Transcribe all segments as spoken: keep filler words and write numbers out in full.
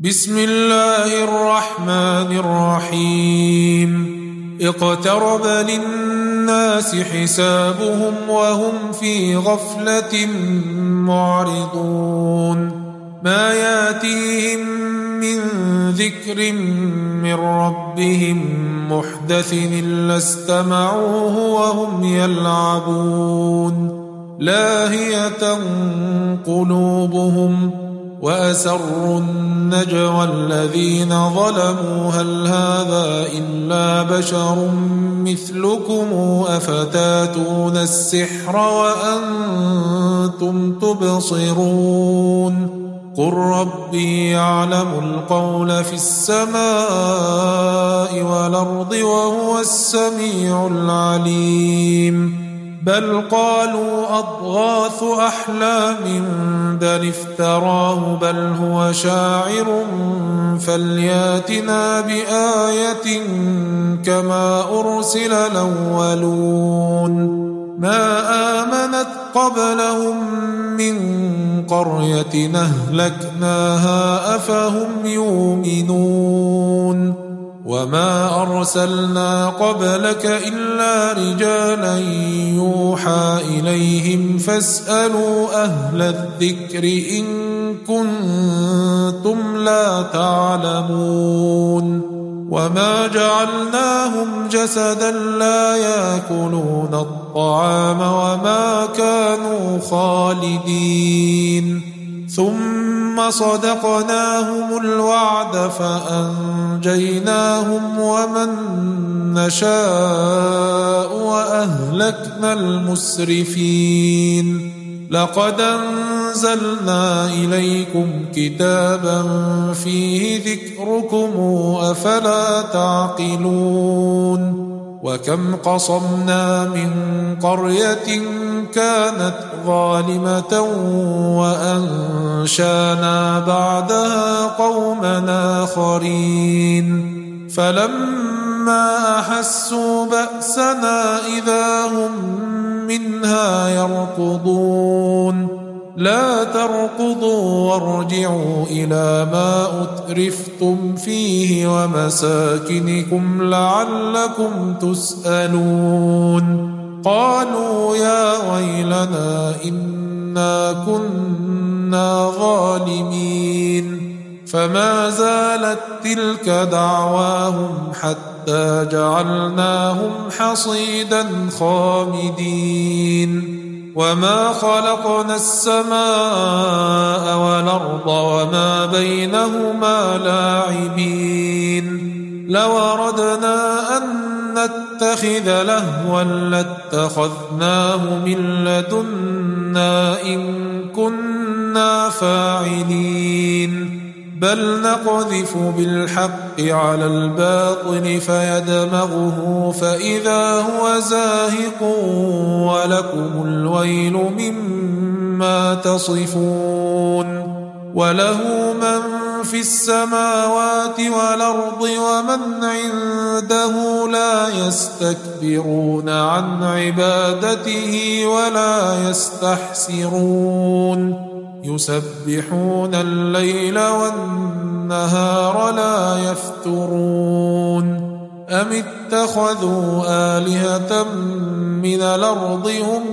بسم الله الرحمن الرحيم اقترب للناس حسابهم وهم في غفلة معرضون ما ياتيهم من ذكر من ربهم محدث إلا استمعوه وهم يلعبون لاهية قلوبهم وأسروا النجوى الذين ظلموا هل هذا إلا بشر مثلكم أفتاتون السحر وأنتم تبصرون قل ربي يعلم القول في السماء والأرض وهو السميع العليم بل قالوا أضغاث أحلام بل افتراه بل هو شاعر فلياتنا بآية كما أرسل الأولون ما آمنت قبلهم من قرية أهلكناها أفهم يؤمنون وما أرسلنا قبلك إلا رجالا يوحى إليهم فاسألوا أهل الذكر إن كنتم لا تعلمون وما جعلناهم جسدا لا يأكلون الطعام وما كانوا خالدين ثم صدقناهم الوعد فأنجيناهم ومن نشاء وأهلكنا المسرفين لقد أنزلنا إليكم كتابا فيه ذكركم أفلا تعقلون وكم قصمنا من قرية كانت ظالمة وأنشانا بعدها قومنا آخرين فلما أحسوا بأسنا إذا هم منها يركضون لا تركضوا وارجعوا إلى ما أترفتم فيه ومساكنكم لعلكم تسألون قالوا يا ويلنا إنا كنا ظالمين فما زالت تلك دعواهم حتى جعلناهم حصيدا خامدين وما خلقنا السماء والأرض وما بينهما لاعبين لو أردنا أن نتخذ لهوا لاتخذناه من لدنا إن كنا فاعلين بل نقذف بالحق على الباطل فيدمغه فإذا هو زاهق ولكم الويل مما تصفون وله من في السماوات والأرض ومن عنده لا يستكبرون عن عبادته ولا يستحسرون يسبحون الليل والنهار لا يفترون أم اتخذوا آلهة من الأرض هم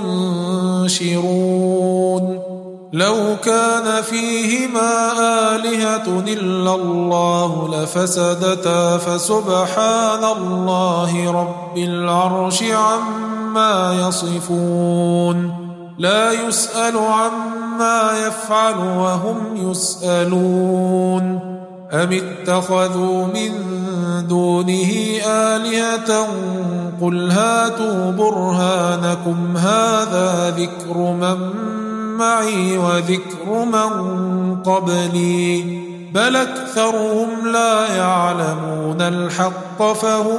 ينشرون لو كان فيهما آلهة إلا الله لفسدتا فسبحان الله رب العرش عما يصفون لا يسأل عما يفعل وهم يسألون أم اتخذوا من دونه آلهة قل هاتوا برهانكم هذا ذكر من معي وذكر من قبلي بل أكثرهم لا يعلمون الحق فهم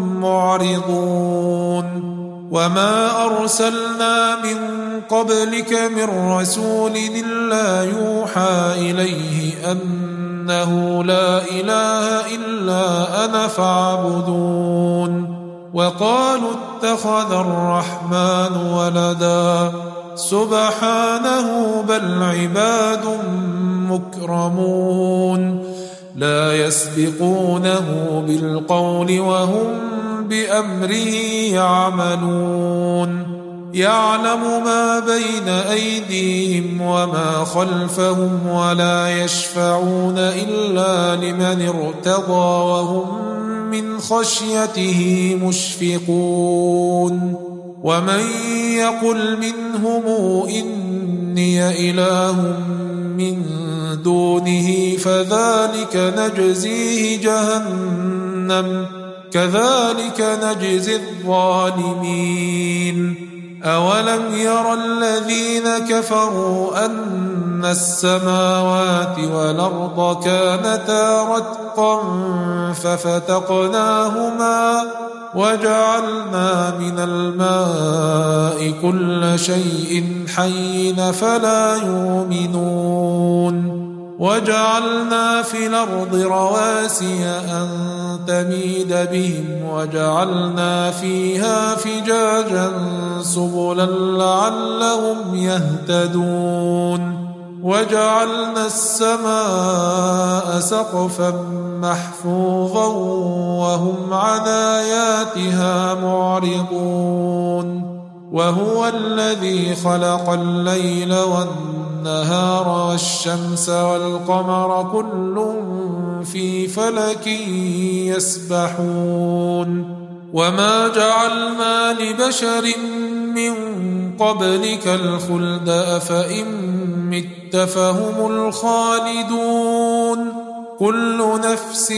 معرضون وما أرسلنا من قبلك من رسول إلا يوحى إليه أنه لا إله إلا أنا فاعبدون وقالوا اتخذ الرحمن ولدا سبحانه بل عباد مكرمون لا يسبقونه بالقول وهم بأمره يعملون يعلم ما بين أيديهم وما خلفهم ولا يشفعون إلا لمن ارتضى وهم من خشيته مشفقون ومن يقل منهم إني إله من دونه فذلك نجزيه جهنم كذلك نجزي الظالمين أولم ير الذين كفروا أن السماوات والأرض كانتا رتقا ففتقناهما وجعلنا من الماء كل شيء حي فلا يؤمنون وجعلنا في الأرض رواسي أن تميد بهم وجعلنا فيها فجاجا سبلا لعلهم يهتدون وجعلنا السماء سقفا محفوظا وهم عن آياتها معرضون وهو الذي خلق الليل والنهار والشمس والقمر كل في فلك يسبحون وما جعلنا لبشر من قبلك الخلد أفإن مت فهم الخالدون كل نفس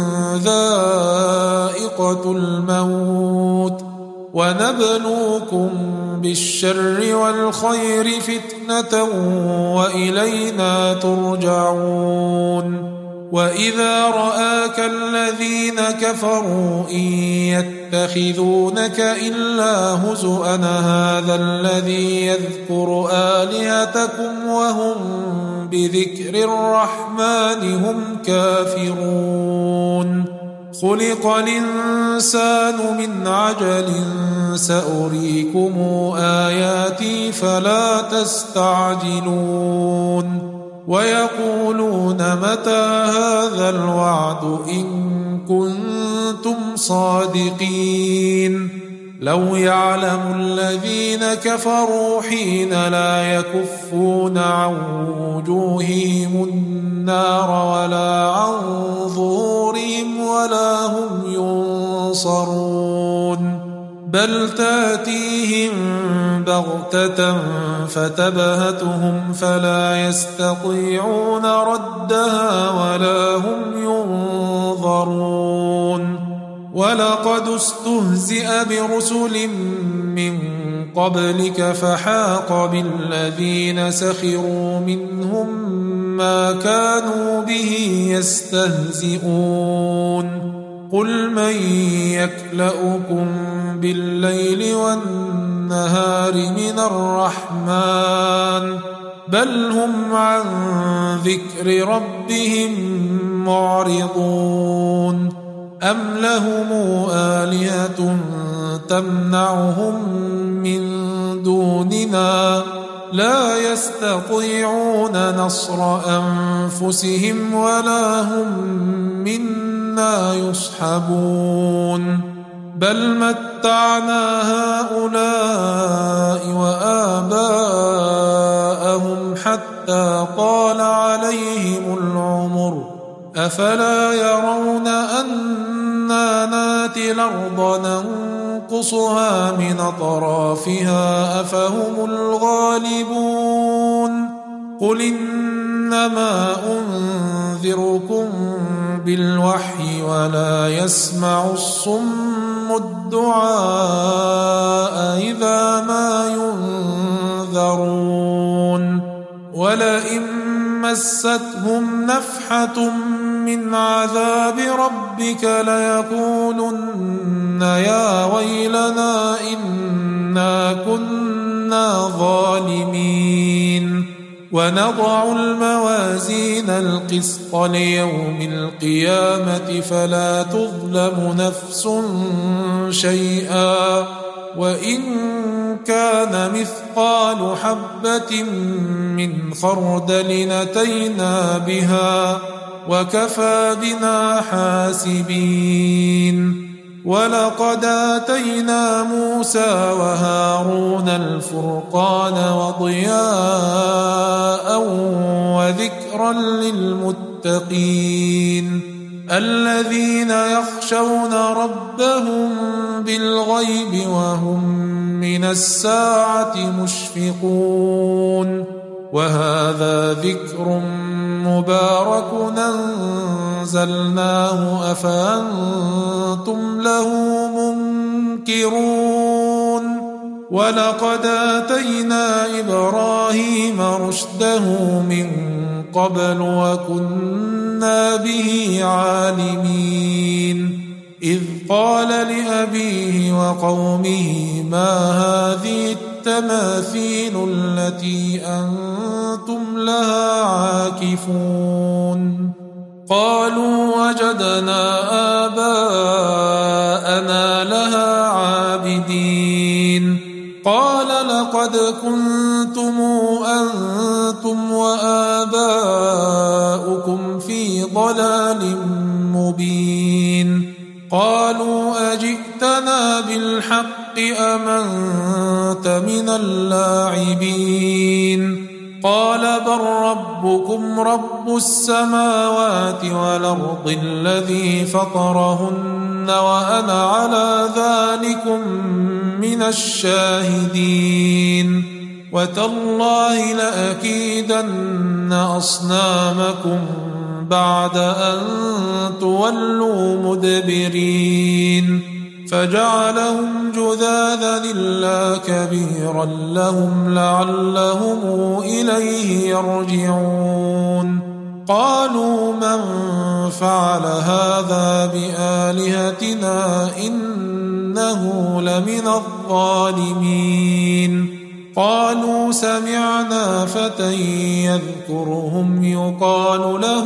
ذائقة الموت ونبلوكم بالشر والخير فتنة وإلينا ترجعون وإذا رآك الذين كفروا إن يتخذونك إلا هزؤا هذا الذي يذكر آلهتكم وهم بذكر الرحمن هم كافرون خلق الإنسان من عجل سأريكم آياتي فلا تستعجلون ويقولون متى هذا الوعد إن كنتم صادقين لو يعلم الذين كفروا حين لا يكفون عن وجوههم النار ولا عن ظهورهم ولا هم ينصرون بل تاتيهم بغتة فتبهتهم فلا يستطيعون ردها ولا هم ينظرون ولقد استهزئ برسل من قبلك فحاق بالذين سخروا منهم ما كانوا به يستهزئون قل من يكلؤكم بالليل والنهار من الرحمن بل هم عن ذكر ربهم معرضون أم لهم آلهة تمنعهم من دوننا لا يستطيعون نصر أنفسهم ولا هم منا يصحبون بل متعنا هؤلاء وآباءهم حتى طال عليهم العمر أفلا يرون أنا ناتي الأرض ننقصها من أطرافها أفهم الغالبون قل إنما أنذركم بالوحي ولا يسمع الصم الدعاء إذا ما ينذرون ولئن مستهم نفحة من عذاب ربك ليقولن يا ويلنا إنا كنا ظالمين ونضع الموازين القسط ليوم القيامة فلا تظلم نفس شيئا وإن كان مثقال حبة من خردل أتينا بها وكفى بنا حاسبين ولقد آتينا موسى وهارون الفرقان وضياء وذكرا للمتقين الذين يخشون ربهم بالغيب وهم من الساعة مشفقون وهذا ذكر مبارك أنزلناه أفأنتم له منكرون ولقد آتينا إبراهيم رشده من قبل وكنا به عالمين إذ قال لأبيه وقومه ما هذه التماثيل التي أنتم لها عاكفون قالوا وجدنا آباءنا لها عابدين قال لقد كنتم أنتم وآباؤكم في ضلال مبين قالوا أجئتنا بالحق أم أنت من اللاعبين قال بل ربكم رب السماوات والأرض الذي فطرهن وأنا على ذلكم من الشاهدين وتالله لأكيدن أصنامكم بعد أن تولوا مدبرين فجعلهم جذاذا إلا كبيرا لهم لعلهم إليه يرجعون قالوا من فعل هذا بآلهتنا إنه لمن الظالمين قالوا سمعنا فتى يذكرهم يقال له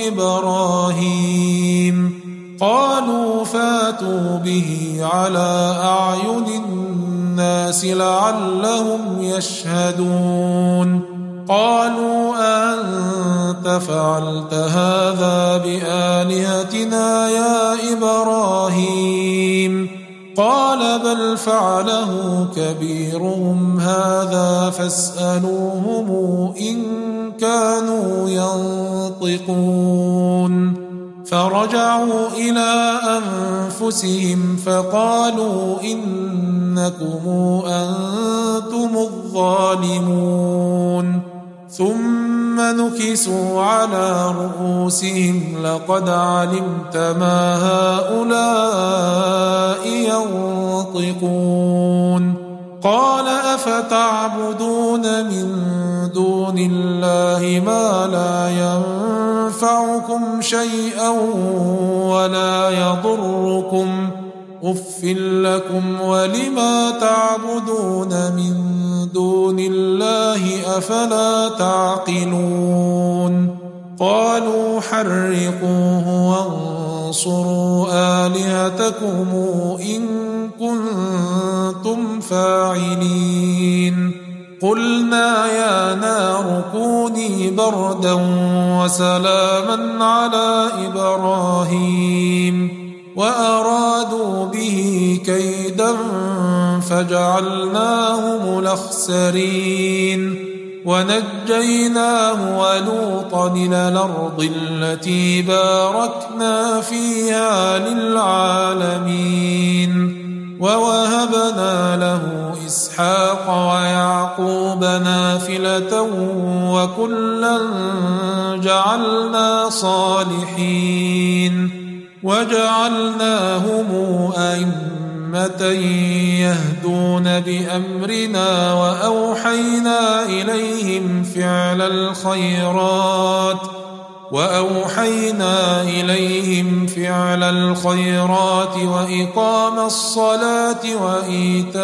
إبراهيم قالوا فاتوا به على أعين الناس لعلهم يشهدون قالوا أنت فعلت هذا بآلهتنا يا إبراهيم قال بل فعله كبيرهم هذا فاسألوهم إن كانوا ينطقون فرجعوا إلى أنفسهم فقالوا إنكم أنتم الظالمون ثم نكسوا على رؤوسهم لقد علمت ما هؤلاء ينطقون قال أفتعبدون من دون الله ما لا ينفعكم شيئا ولا يضركم أف لكم ولما تعبدون من دون الله أفلا تعقلون قالوا حرقوه وانصروا آلهتكم إن كنتم فاعلين قلنا يا نار كوني بردا وسلاما على إبراهيم وأرادوا به كيدا فجعلناهم الأخسرين ونجيناه ولوطا إلى الأرض التي باركنا فيها للعالمين ووهبنا له إسحاق ويعقوب نافلة وكلا جعلنا صالحين وجعلناهم أئمة يهدون بأمرنا وأوحينا إليهم فعل الخيرات وأوحينا إليهم فعل الخيرات وإقام الصلاة وإيتاء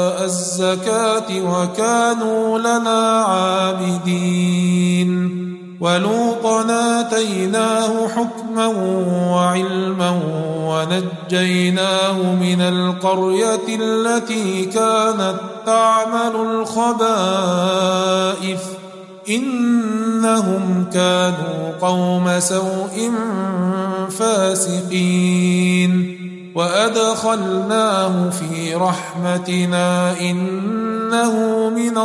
الزكاة وكانوا لنا عابدين ولوطا آتيناه حكما وعلما ونجيناه من القرية التي كانت تعمل الخبائث إنهم كانوا قوم سوء فاسقين وأدخلناه في رحمتنا إنه من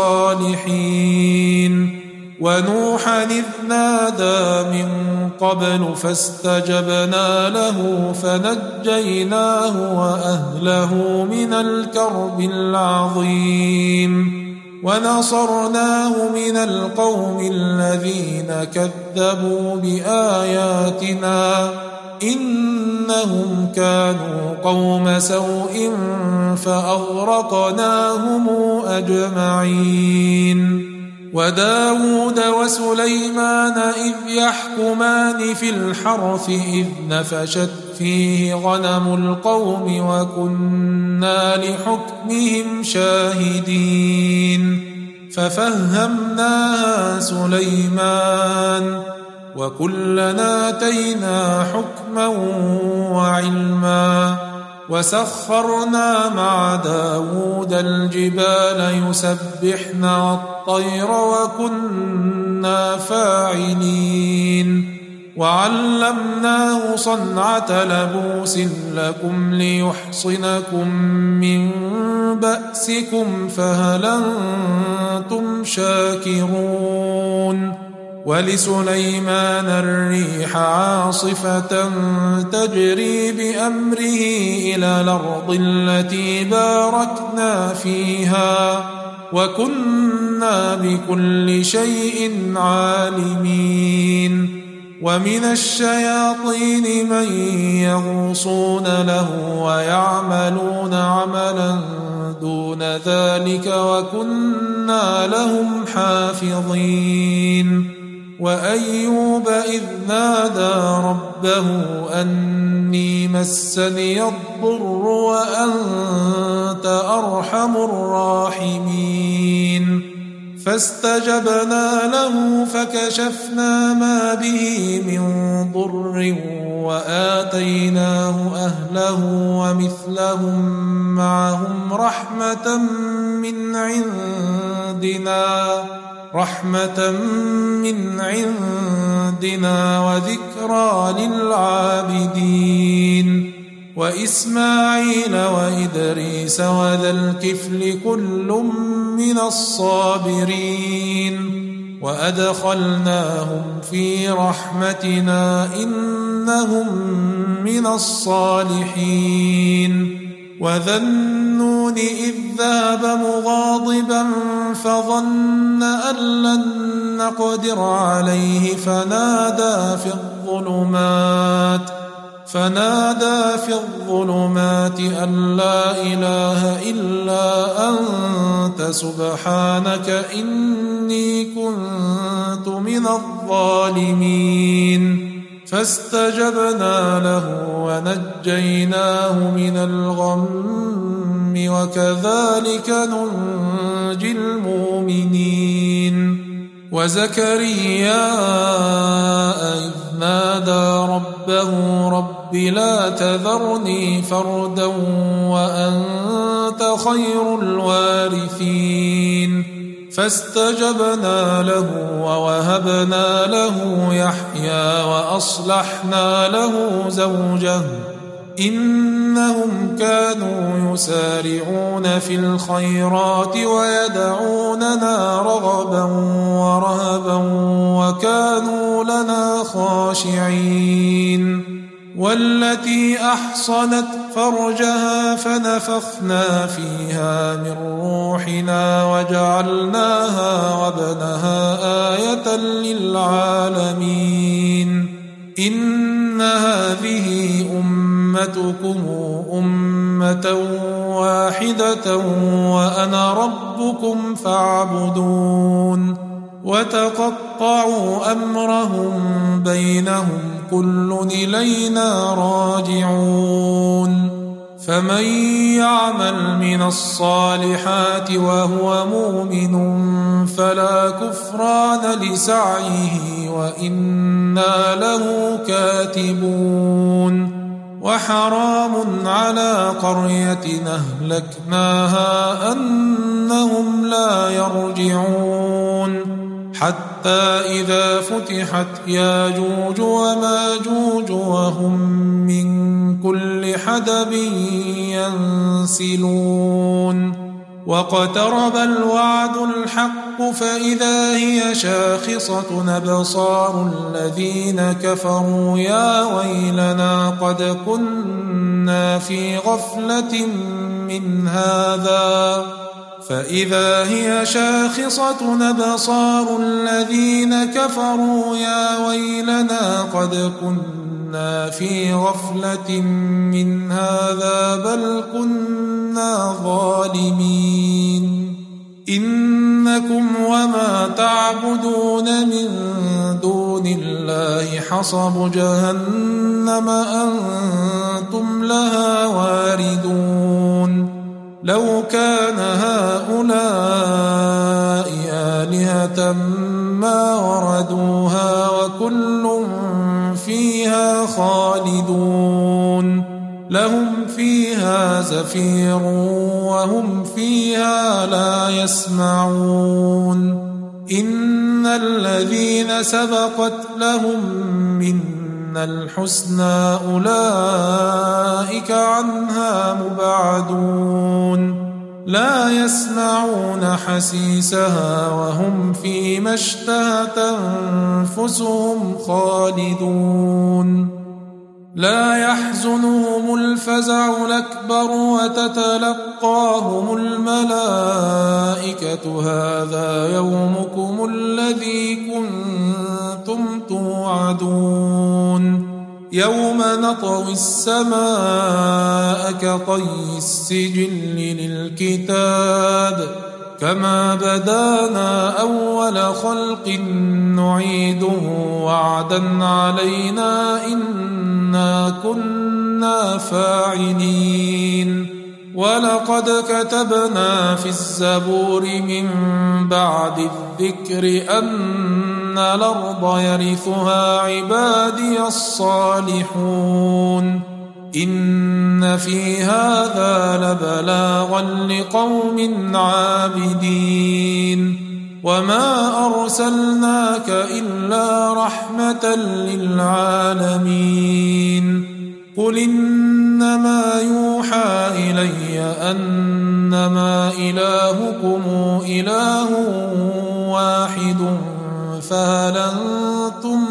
الصالحين ونوحا إذ نادى من قبل فاستجبنا له فنجيناه وأهله من الكرب العظيم ونصرناه من القوم الذين كذبوا بآياتنا إنهم كانوا قوم سوء فأغرقناهم أجمعين وداود وسليمان إذ يحكمان في الحرث إذ نفشت فيه غنم القوم وكنا لحكمهم شاهدين ففهمناها سليمان وكلنا آتينا حكما وعلما وسخرنا مع داود الجبال يسبحن والطير وكنا فاعلين وعلمناه صنعة لبوس لكم ليحصنكم من بأسكم فهل أنتم شاكرون ولسليمان الريح عاصفة تجري بأمره إلى الأرض التي باركنا فيها وكنا بكل شيء عالمين ومن الشياطين من يغوصون له ويعملون عملا دون ذلك وكنا لهم حافظين وأيوب إذ نادى ربه أني مسني الضر وأنت أرحم الراحمين فاستجبنا له فكشفنا ما به من ضر وآتيناه أهله ومثلهم معهم رحمة من عندنا رحمة من عندنا وذكرى للعابدين وإسماعيل وإدريس وذا الكفل كل من الصابرين وأدخلناهم في رحمتنا إنهم من الصالحين وذا النون إذ ذهب مغاضبا فظن أن لن نقدر عليه فنادى في الظلمات فنادى في الظلمات أن لا إله إلا أنت سبحانك إني كنت من الظالمين فاستجبنا له ونجيناه من الغم وكذلك ننجي المؤمنين وزكريا إذ نادى ربه رب لا تذرني فردا وأنت خير الوارثين فاستجبنا له ووهبنا له يحيى وأصلحنا له زوجه إنهم كانوا يسارعون في الخيرات ويدعوننا رغبا ورهبا وكانوا لنا خاشعين والتي أحصنت فرجها فنفخنا فيها من روحنا وجعلناها وابنها آية للعالمين إن هذه أمتكم أمة واحدة وأنا ربكم فاعبدون وتقطعوا أمرهم بينهم كل إلينا راجعون فمن يعمل من الصالحات وهو مؤمن فلا كفران لسعيه وإنا له كاتبون وحرام على قرية أهلكناها أنهم لا يرجعون حتى إذا فتحت ياجوج وماجوج وهم من كل حدب ينسلون واقترب الوعد الحق فإذا هي شاخصة أبصار الذين كفروا يا ويلنا قد كنا في غفلة من هذا فإذا هي شاخصة أبصار الذين كفروا يا ويلنا قد كنا في غفلة من هذا بل كنا ظالمين إنكم وما تعبدون من دون الله حصب جهنم أنتم لها واردون لو كان هؤلاء آلهة ما وردوها وكل فيها خالدون لهم فيها زفير وهم فيها لا يسمعون إن الذين سبقت لهم منا الحسنى أولئك عنها مبعدون لا يسمعون حسيسها وهم فيما اشتهت أنفسهم خالدون لا يحزنهم الفزع الأكبر وتتلقاهم الملائكة هذا يومكم الذي كنتم توعدون يوم نطوي السماء كطي السجل للكتاب كما بدانا أول خلق نعيده وعدا علينا إنا كنا فاعلين ولقد كتبنا في الزبور من بعد الذكر أن الأرض يرثها عبادي الصالحون إن في هذا لبلاغا لقوم عابدين وما أرسلناك إلا رحمة للعالمين قل إنما يوحى إلي أنما إلهكم إله واحد فهل أنتم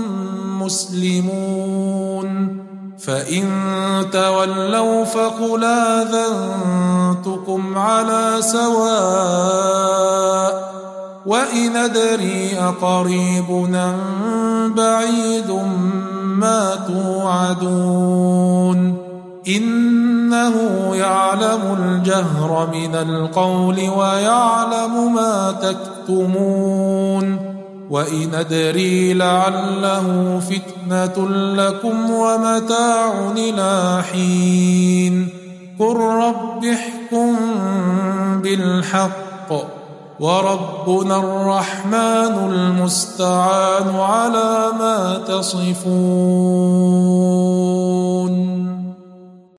مسلمون فإن تولوا فقل آذنتكم على سواء وإن أدري أقريب أم بعيد ما توعدون إنه يعلم الجهر من القول ويعلم ما تكتمون وإن أدري لعله فتنة لكم ومتاع إلى حين قل رب احكم بالحق وربنا الرحمن المستعان على ما تصفون.